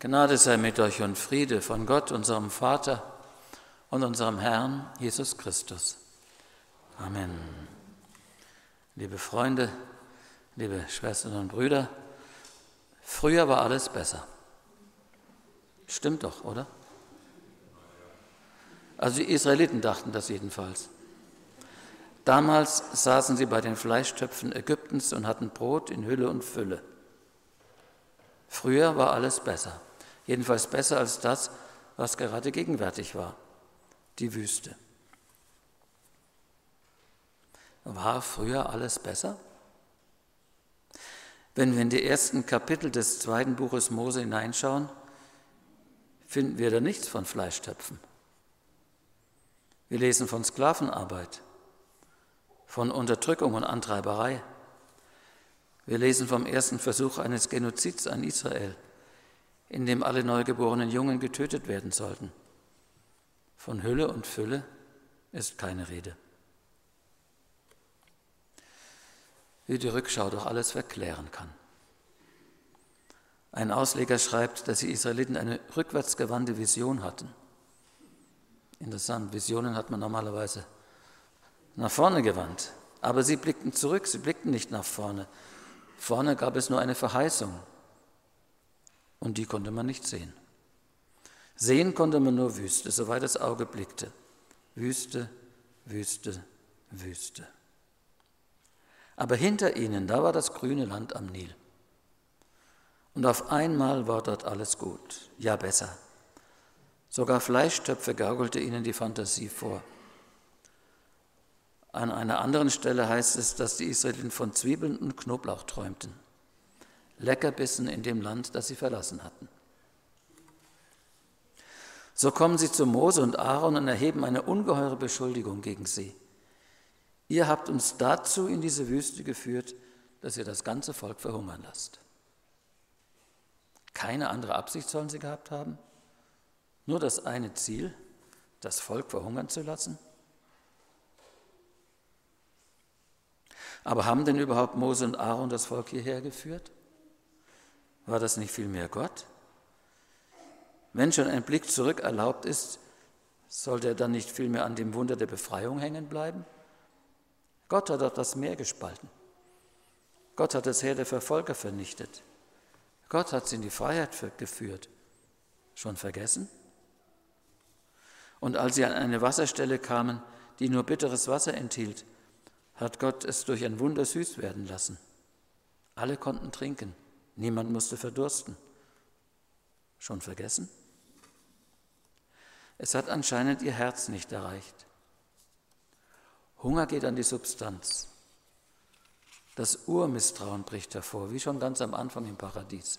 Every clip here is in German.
Gnade sei mit euch und Friede von Gott, unserem Vater und unserem Herrn Jesus Christus. Amen. Liebe Freunde, liebe Schwestern und Brüder, früher war alles besser. Stimmt doch, oder? Also die Israeliten dachten das jedenfalls. Damals saßen sie bei den Fleischtöpfen Ägyptens und hatten Brot in Hülle und Fülle. Früher war alles besser. Jedenfalls besser als das, was gerade gegenwärtig war, die Wüste. War früher alles besser? Wenn wir in die ersten Kapitel des 2. Buches Mose hineinschauen, finden wir da nichts von Fleischtöpfen. Wir lesen von Sklavenarbeit, von Unterdrückung und Antreiberei. Wir lesen vom ersten Versuch eines Genozids an Israel, in dem alle neugeborenen Jungen getötet werden sollten. Von Hülle und Fülle ist keine Rede. Wie die Rückschau doch alles verklären kann. Ein Ausleger schreibt, dass die Israeliten eine rückwärtsgewandte Vision hatten. Interessant, Visionen hat man normalerweise nach vorne gewandt. Aber sie blickten zurück, sie blickten nicht nach vorne. Vorne gab es nur eine Verheißung. Und die konnte man nicht sehen. Sehen konnte man nur Wüste, soweit das Auge blickte. Wüste, Wüste, Wüste. Aber hinter ihnen, da war das grüne Land am Nil. Und auf einmal war dort alles gut, ja besser. Sogar Fleischtöpfe gaukelte ihnen die Fantasie vor. An einer anderen Stelle heißt es, dass die Israeliten von Zwiebeln und Knoblauch träumten. Leckerbissen in dem Land, das sie verlassen hatten. So kommen sie zu Mose und Aaron und erheben eine ungeheure Beschuldigung gegen sie. Ihr habt uns dazu in diese Wüste geführt, dass ihr das ganze Volk verhungern lasst. Keine andere Absicht sollen sie gehabt haben? Nur das eine Ziel, das Volk verhungern zu lassen? Aber haben denn überhaupt Mose und Aaron das Volk hierher geführt? War das nicht vielmehr Gott? Wenn schon ein Blick zurück erlaubt ist, sollte er dann nicht vielmehr an dem Wunder der Befreiung hängen bleiben? Gott hat doch das Meer gespalten. Gott hat das Heer der Verfolger vernichtet. Gott hat sie in die Freiheit geführt. Schon vergessen? Und als sie an eine Wasserstelle kamen, die nur bitteres Wasser enthielt, hat Gott es durch ein Wunder süß werden lassen. Alle konnten trinken, niemand musste verdursten. Schon vergessen? Es hat anscheinend ihr Herz nicht erreicht. Hunger geht an die Substanz. Das Urmisstrauen bricht hervor, wie schon ganz am Anfang im Paradies.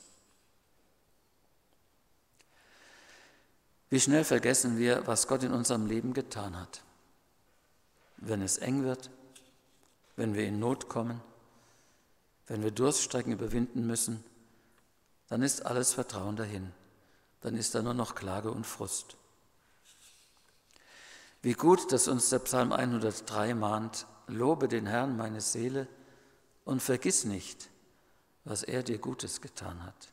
Wie schnell vergessen wir, was Gott in unserem Leben getan hat. Wenn es eng wird, wenn wir in Not kommen, wenn wir Durststrecken überwinden müssen, dann ist alles Vertrauen dahin. Dann ist da nur noch Klage und Frust. Wie gut, dass uns der Psalm 103 mahnt: Lobe den Herrn, meine Seele, und vergiss nicht, was er dir Gutes getan hat.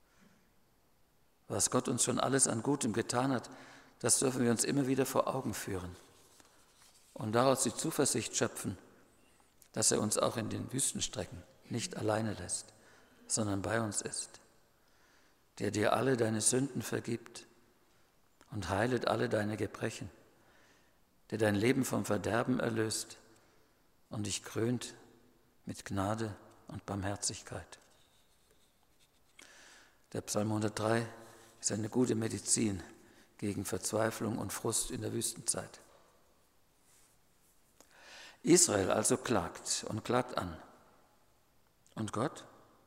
Was Gott uns schon alles an Gutem getan hat, das dürfen wir uns immer wieder vor Augen führen und daraus die Zuversicht schöpfen, dass er uns auch in den Wüstenstrecken nicht alleine lässt, sondern bei uns ist, der dir alle deine Sünden vergibt und heilet alle deine Gebrechen, der dein Leben vom Verderben erlöst und dich krönt mit Gnade und Barmherzigkeit. Der Psalm 103 ist eine gute Medizin gegen Verzweiflung und Frust in der Wüstenzeit. Israel also klagt und klagt an. Und Gott?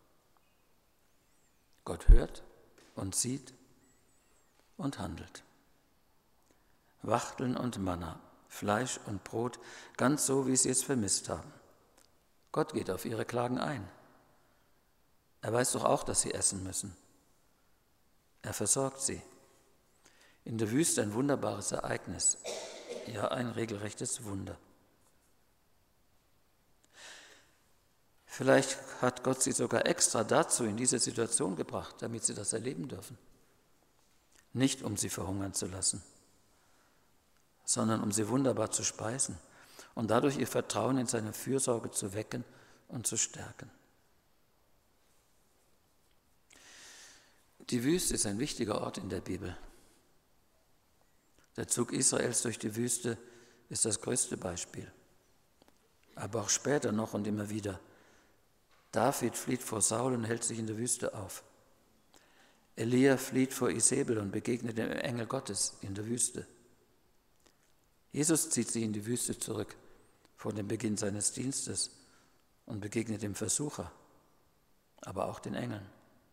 Gott hört und sieht und handelt. Wachteln und Manna, Fleisch und Brot, ganz so, wie sie es vermisst haben. Gott geht auf ihre Klagen ein. Er weiß doch auch, dass sie essen müssen. Er versorgt sie. In der Wüste ein wunderbares Ereignis, ja ein regelrechtes Wunder. Vielleicht hat Gott sie sogar extra dazu in diese Situation gebracht, damit sie das erleben dürfen. nicht um sie verhungern zu lassen, sondern um sie wunderbar zu speisen und dadurch ihr Vertrauen in seine Fürsorge zu wecken und zu stärken. Die Wüste ist ein wichtiger Ort in der Bibel. Der Zug Israels durch die Wüste ist das größte Beispiel. Aber auch später noch und immer wieder. David flieht vor Saul und hält sich in der Wüste auf. Elia flieht vor Isabel und begegnet dem Engel Gottes in der Wüste. Jesus zieht sich in die Wüste zurück vor dem Beginn seines Dienstes und begegnet dem Versucher, aber auch den Engeln.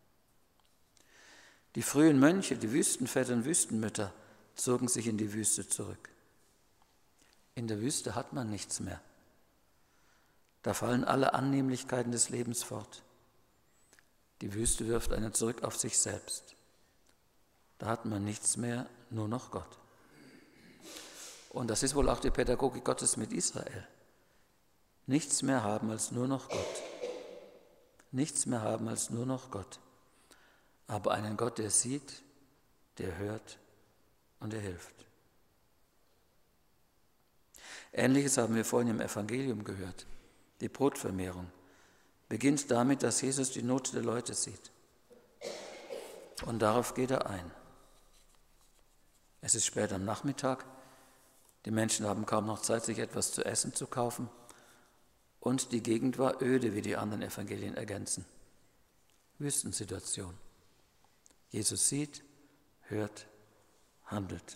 Die frühen Mönche, die Wüstenväter und Wüstenmütter zogen sich in die Wüste zurück. In der Wüste hat man nichts mehr. Da fallen alle Annehmlichkeiten des Lebens fort. Die Wüste wirft einen zurück auf sich selbst. Da hat man nichts mehr, nur noch Gott. Und das ist wohl auch die Pädagogik Gottes mit Israel. Nichts mehr haben als nur noch Gott. Nichts mehr haben als nur noch Gott. Aber einen Gott, der sieht, der hört und der hilft. Ähnliches haben wir vorhin im Evangelium gehört. Die Brotvermehrung beginnt damit, dass Jesus die Not der Leute sieht. Und darauf geht er ein. Es ist spät am Nachmittag. Die Menschen haben kaum noch Zeit, sich etwas zu essen zu kaufen. Und die Gegend war öde, wie die anderen Evangelien ergänzen. Wüstensituation. Jesus sieht, hört, handelt.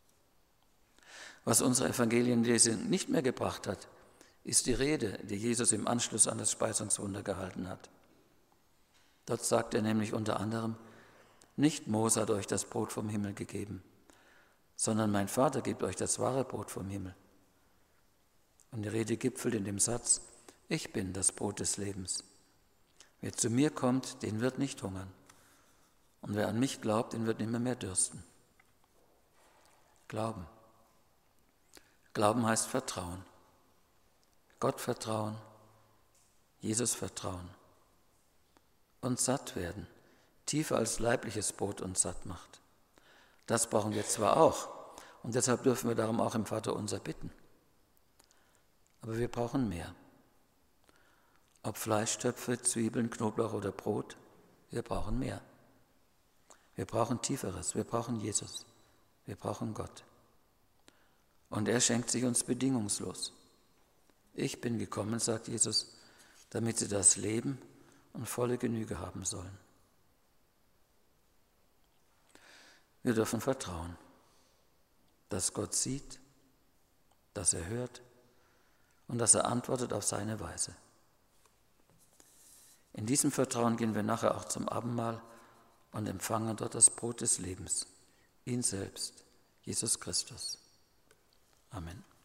Was unsere Evangelienlesung nicht mehr gebracht hat, ist die Rede, die Jesus im Anschluss an das Speisungswunder gehalten hat. Dort sagt er nämlich unter anderem, nicht Mose hat euch das Brot vom Himmel gegeben, sondern mein Vater gibt euch das wahre Brot vom Himmel. Und die Rede gipfelt in dem Satz, ich bin das Brot des Lebens. Wer zu mir kommt, den wird nicht hungern. Und wer an mich glaubt, den wird nimmer mehr dürsten. Glauben. Glauben heißt Vertrauen. Gott vertrauen, Jesus vertrauen. Und satt werden, tiefer als leibliches Brot uns satt macht. Das brauchen wir zwar auch, und deshalb dürfen wir darum auch im Vaterunser bitten. Aber wir brauchen mehr. Ob Fleischtöpfe, Zwiebeln, Knoblauch oder Brot, wir brauchen mehr. Wir brauchen Tieferes, wir brauchen Jesus, wir brauchen Gott. Und er schenkt sich uns bedingungslos. Ich bin gekommen, sagt Jesus, damit sie das Leben und volle Genüge haben sollen. Wir dürfen vertrauen, dass Gott sieht, dass er hört und dass er antwortet auf seine Weise. In diesem Vertrauen gehen wir nachher auch zum Abendmahl und empfangen dort das Brot des Lebens, ihn selbst, Jesus Christus. Amen.